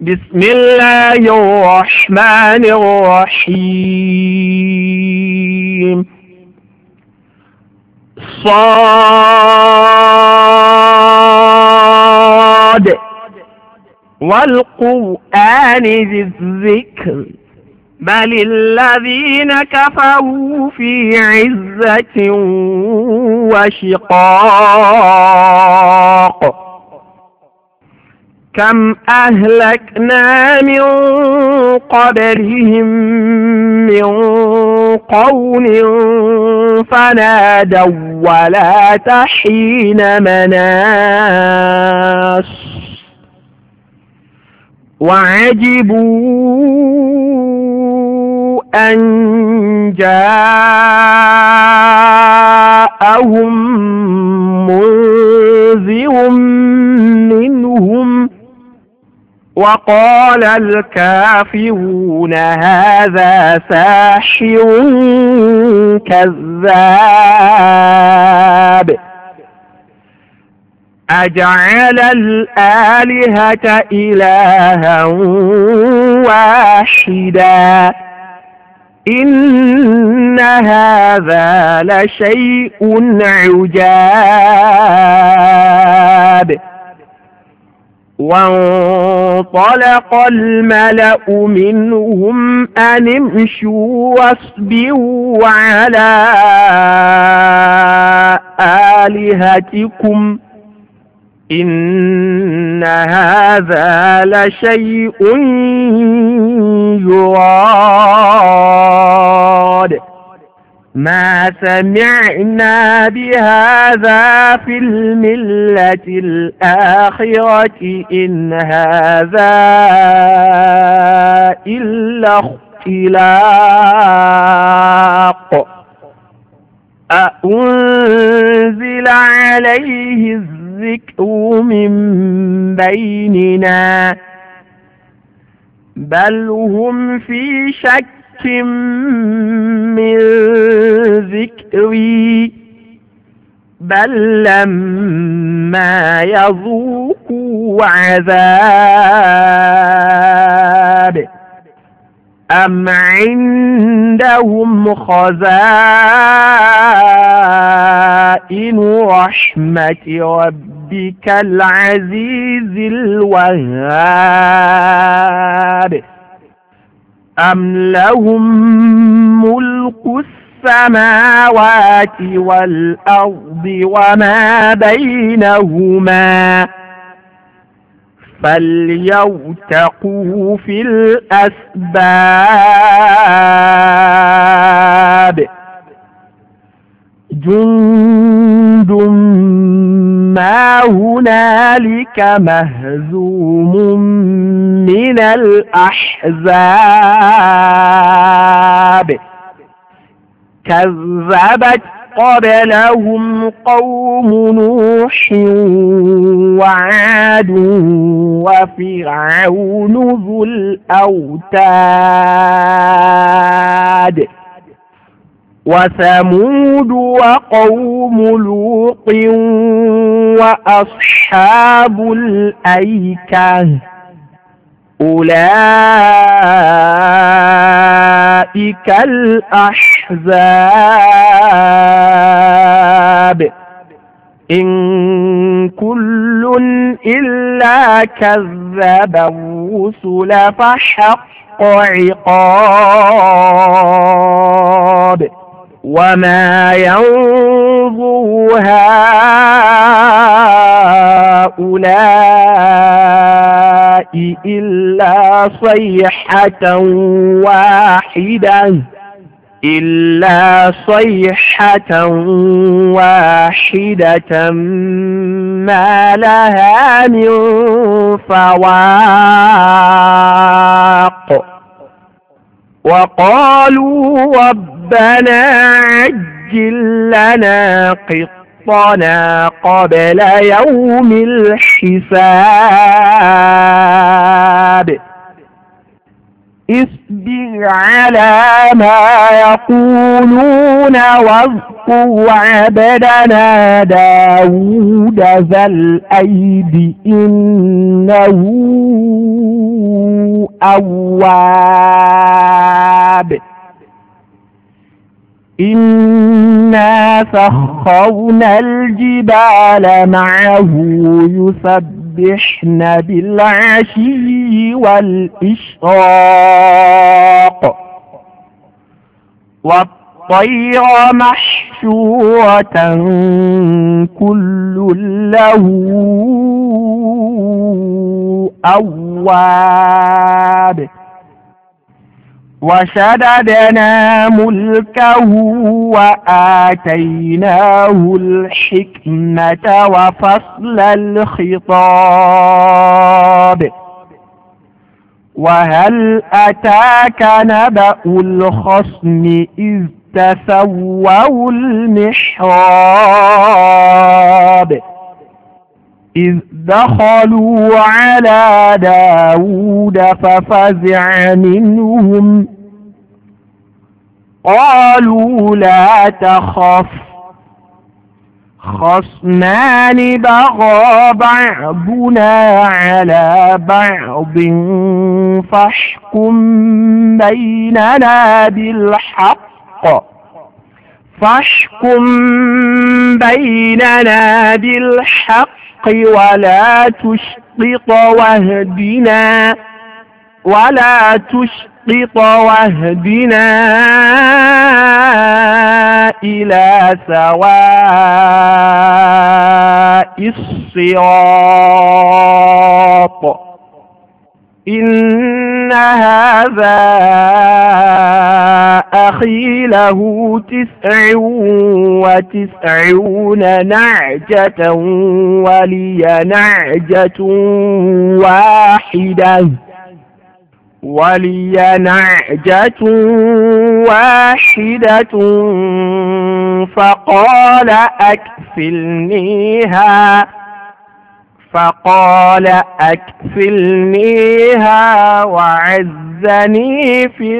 بسم الله الرحمن الرحيم صاد والقرآن ذي الذكر بل الذين كفروا في عزة وشقاق كم أهلكنا من قبلهم من قرن فنادوا ولا تحين مناص وعجبوا أن جاءهم منذر منهم وقال الكافرون هذا ساحر كذاب أجعل الآلهة إلها واحدا إن هذا لشيء عجاب وانطلق الملأ منهم أن امشوا واصبروا على آلهتكم إن هذا لشيء يراد ما سمعنا بهذا في الملة الآخرة إن هذا إلا اختلاق أأنزل عليه الذكر من بيننا بل هم في شك من ذكري بل لما يذوقوا عذاب أم عندهم خزائن رحمة ربك العزيز الوهاب أم لهم ملك السماوات والأرض وما بينهما فليرتقوا في الأسباب جند ما هنالك مهزوم من الأحزاب كذبت قبلهم قوم نوح وعاد وفرعون ذو الأوتاد وثمود وقوم لوط وأصحاب الأيكة أولئك الأحزاب إن كل إلا كذب الرسل فحق عقاب وما ينظر هؤلاء إلا صيحة واحدة ما لها من فواق وقالوا ربنا عجل لنا قطنا قبل يوم الحساب اصبر على ما يقولون واذكر عبدنا داود ذا الأيد إنه أواب إنا سخرنا الجبال معه يسبحن بالعشي والإشراق والطير محشورة كل له أواب وشددنا ملكه وآتيناه الحكمة وفصل الخطاب وهل أتاك نبأ الخصم إذ تسووا المحراب إذ دخلوا على داود ففزع منهم قالوا لا تخف خصمان بغى بعضنا على بعض فاحكم بيننا بالحق ولا تشطط واهدنا إلى سواء الصراط إن هذا أخي له 99 نعجة ولي نعجة واحدة فقال أكفلنيها وعزني في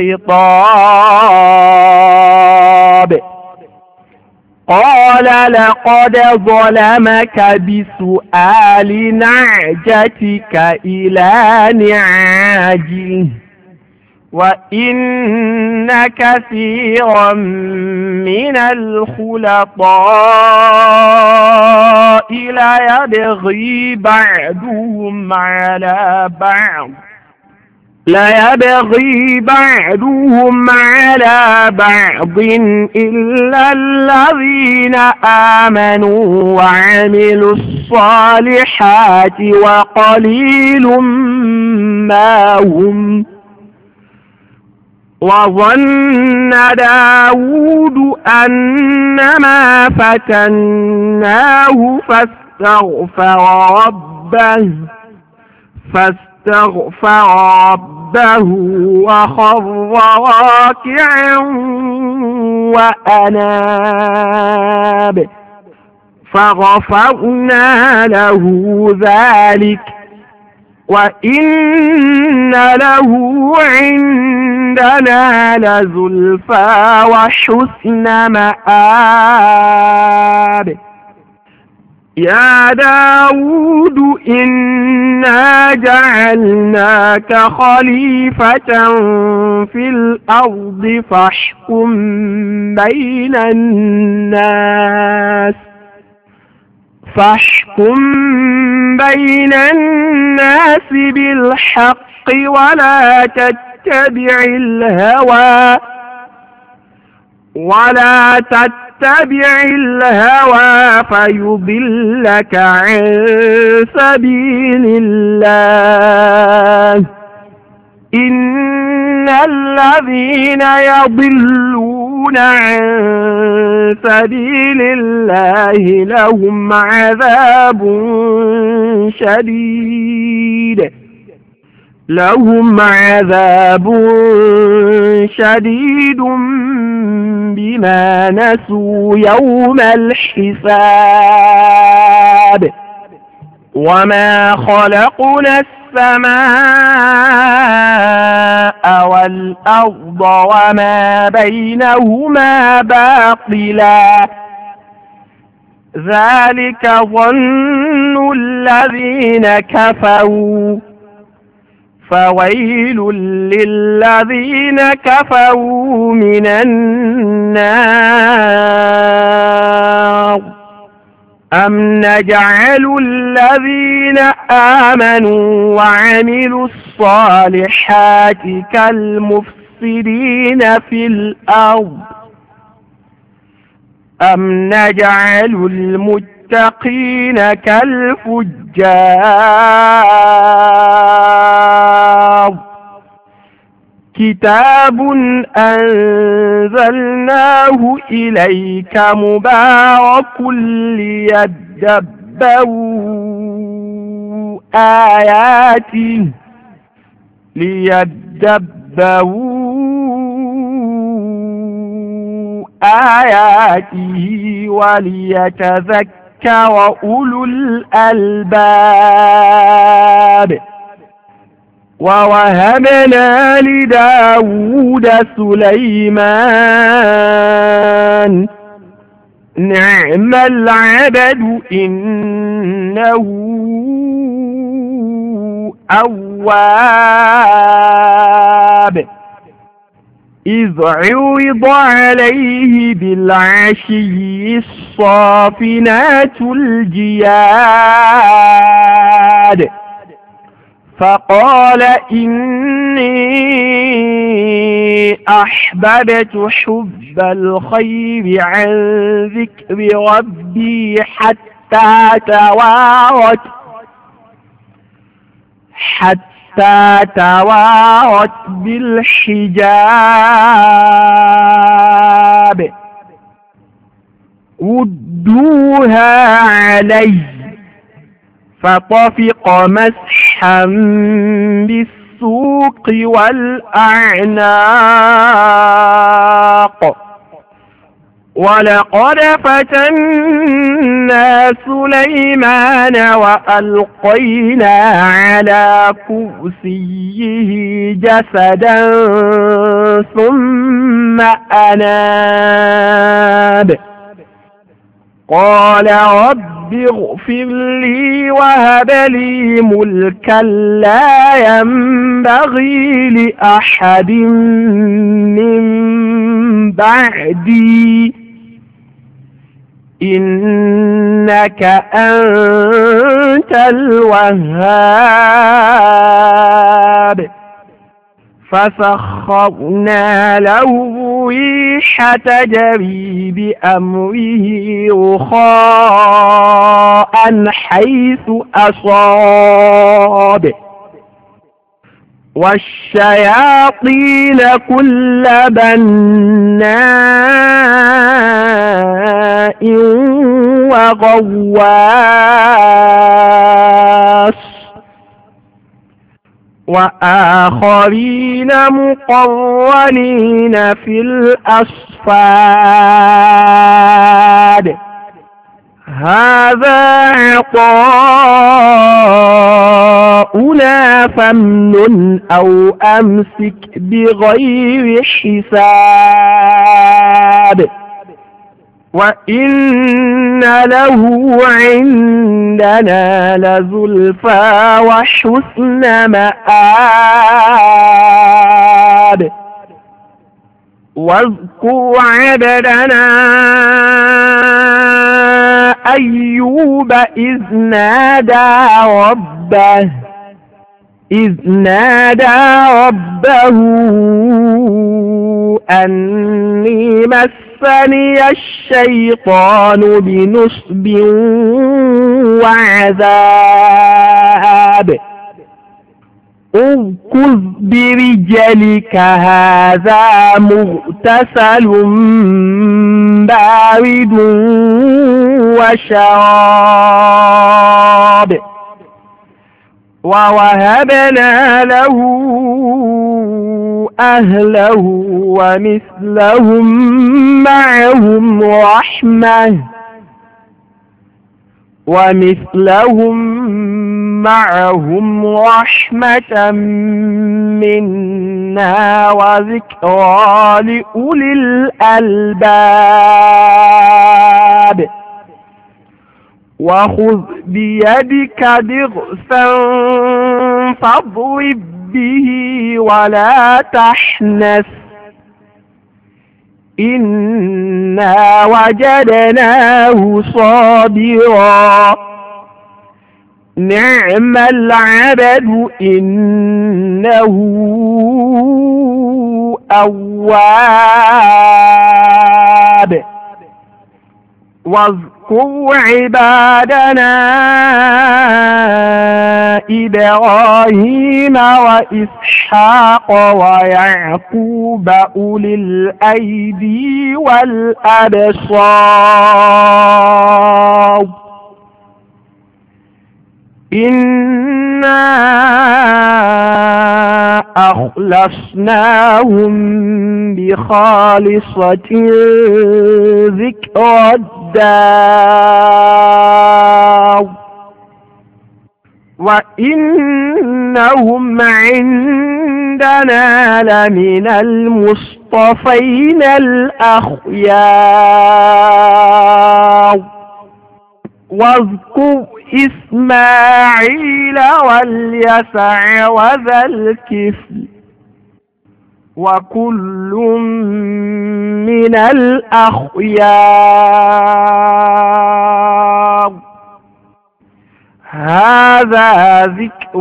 الخطاب قال لقد ظلمك بسؤال نعجتك إلى نعاجه وإن كثيرا من الخلطاء ليبغي بعضهم على بعض إلا الذين آمنوا وعملوا الصالحات وقليل ما هم وظن داود أنما فتناه فاستغفر ربه وخر راكعا وأناب فغفرنا له ذلك وإن له عندنا لزلفى وحسن مآب يا داود إنا جعلناك خليفة في الأرض فاحكم بين الناس بالحق ولا تتبع الهوى فيضلك عن سبيل الله إن الذين يضلون عن سبيل الله لهم عذاب شديد بما نسوا يوم الحساب وما خلقنا السماء والأرض وما بينهما باطلا ذلك ظن الذين كفروا فويل للذين كفروا من النار أم نجعل الذين آمنوا وعملوا الصالحات كالمفسدين في الأرض أم نجعل المتقين كالفجار كتاب أنزلناه إليك مبارك ليدبروا آياته وليتذكر أولو الألباب ووهبنا لداود سليمان نعم العبد إنه أواب إذ عرض عليه بالعشي الصافنات الجياد فقال إني أحببت حب الخير عن ذكر ربي حتى توارت بالحجاب ردوها علي فطفق مسحا بالسوق والأعناق ولقد فتنا سليمان وألقينا على كرسيه جسدا ثم أناب قال رب اغفر لي وهب لي ملكا لا ينبغي لأحد من بعدي إنك أنت الوهاب فسخرنا له الريح تجري بأمره رخاء حيث أصاب والشياطين كل بناء وغواص وآخرين مقرنين في الأصفاد هذا عطاؤنا فامنن أو أمسك بغير حساب وإن له عندنا لزلفى وحسن مآب واذكر عبدنا أيوب إذ نادى ربه أني مسني الشيطان بنصب وعذاب اركض برجلك هذا مغتسل بارد وشراب ووهبنا له أهله ومثلهم معهم رحمة منا وذكرى لأولي الألباب وخذ بيدك ضغثا فاضرب به ولا تحنث إنا وجدناه صابرا نعم العبد إنه أواب واذكر عبادنا إبراهيم وإسحاق ويعقوب أولي الأيدي والأبصار إنا أخلصناهم بخالصة ذكر الدار وإنهم عندنا لمن المصطفين الأخيار واذكر إسماعيل واليسع وذا الكفل وكل من الأخيار هذا ذكر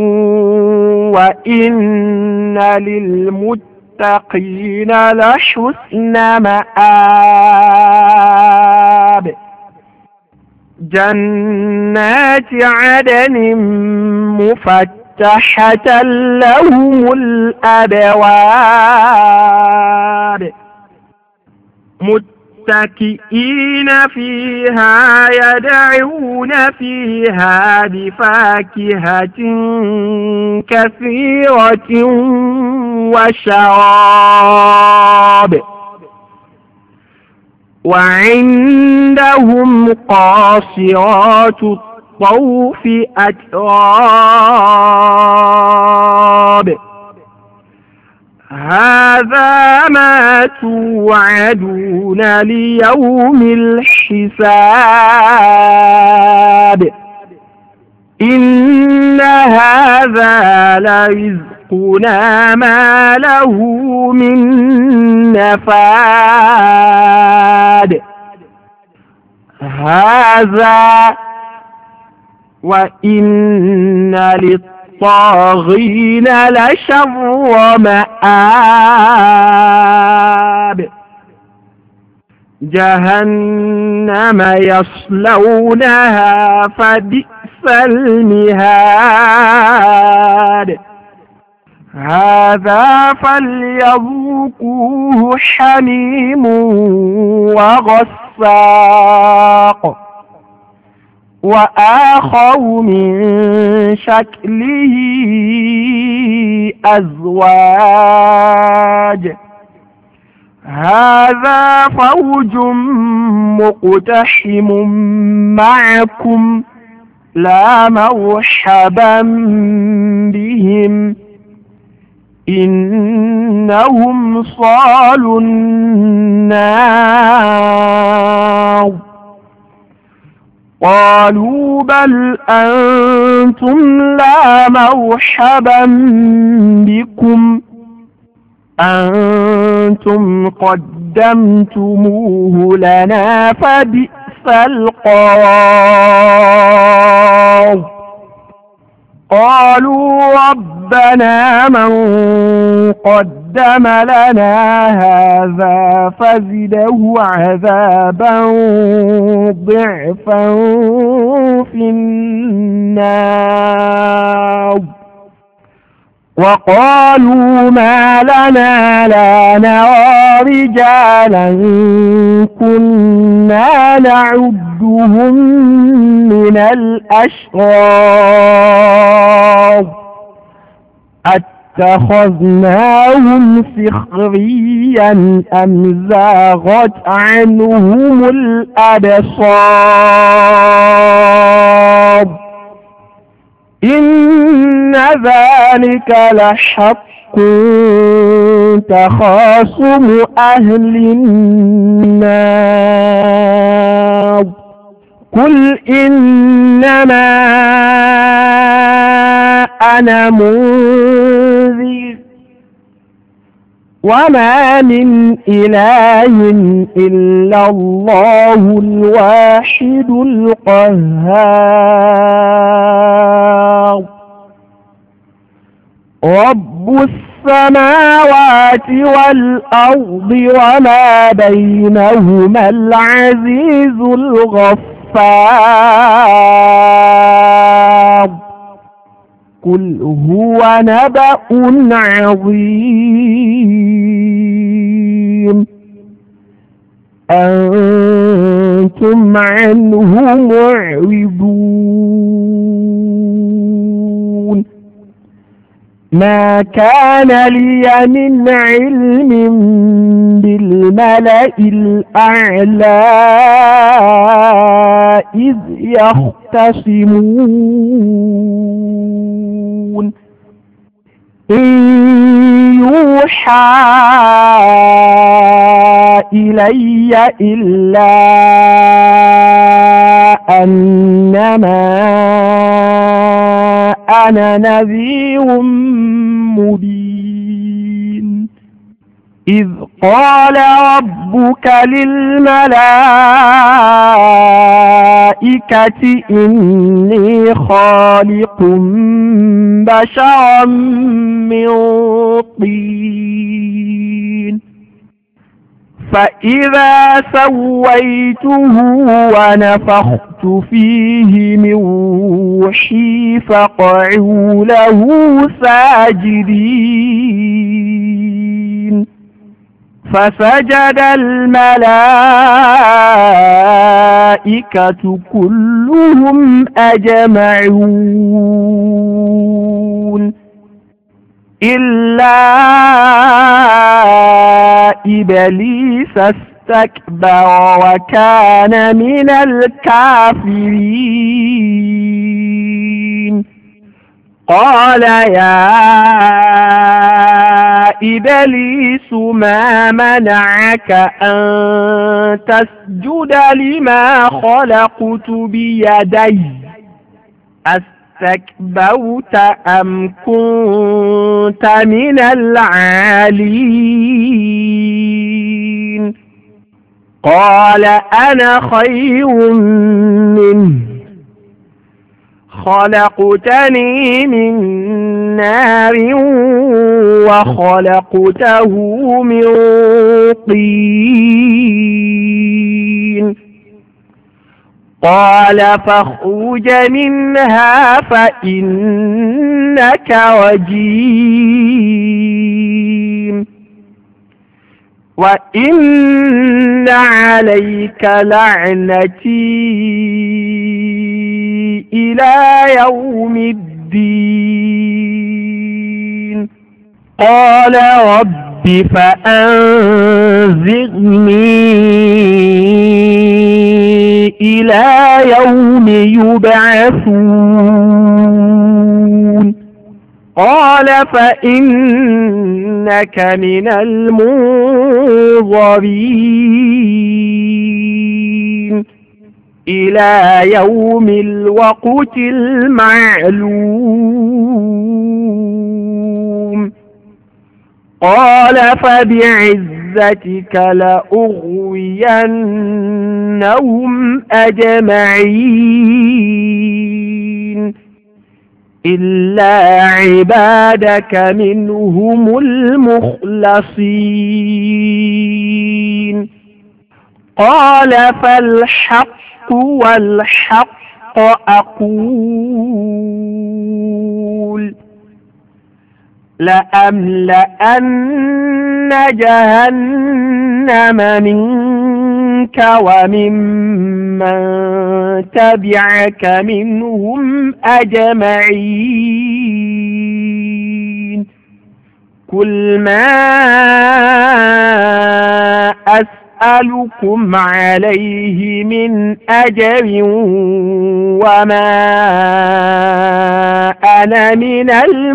وإن للمتقين لحسن مآب جنات عدن مفتحة لهم الأبواب متكئين فيها يدعون فيها بفاكهة كثيرة وشراب وعندهم قاصرات الطرف أتراب هذا ما توعدون ليوم الحساب إن هذا لرزقنا ما له من نفاد هذا وإن للطاغين لشر مآب جهنم يصلونها فبئس المهاد هذا فليذوقوه حميم وغساق وآخر من شكله أزواج هذا فوج مقتحم معكم لا مرحبا بهم إنهم صالوا النار قالوا بل أنتم لا مرحبا بكم أنتم قدمتموه لنا فبئس القرار قالوا ربنا من قدم لنا هذا فزده عذابا ضعفا في النار وقالوا ما لنا لا نرى رجالا كنا نعدهم من الأشرار اتخذناهم سخريا أم زاغت عنهم الأبصار إن ذلك لحق تخاصم أهل النار قل إنما أنا منذر وما من إله إلا الله الواحد القهار رب السماوات والأرض وما بينهما العزيز الغفار قل هو نبأ عظيم أنتم عنه معرضون ما كان لي من علم بالملأ الأعلى إذ يختصمون إن يوحى إلي إلا أنما أنا نذير مبين إذ قال ربك للملائكة إني خالق بشرا من طين فإذا سويته ونفخت فيه من روحي فقعوا له ساجدين فسجد الملائكة كلهم أجمعون إلا إبليس استكبر وكان من الكافرين قال يا إبليس ما منعك أن تسجد لما خلقت بيدي استكبرت أم كنت من العالين قال أنا خير منه خلقتني من نار وخلقته من طين قال فاخرج منها فإنك رجيم وإن عليك لعنتي إلى يوم الدين قال رب فأنذرني إلى يوم يبعثون قال فإنك من المنظرين إلى يوم الوقت المعلوم قال فبعزتك لأغوينهم أجمعين إلا عبادك منهم المخلصين قال فالحق والحق أقول لأملأن جهنم منك وممن تبعك منهم أجمعين قل ما أسألكم عليه من أجر وما أنا من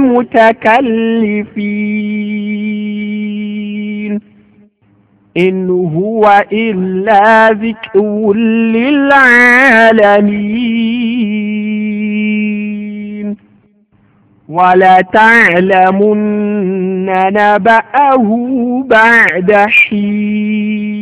المتكلفين إن هو إلا ذكر للعالمين ولتعلمن نبأه بعد حين.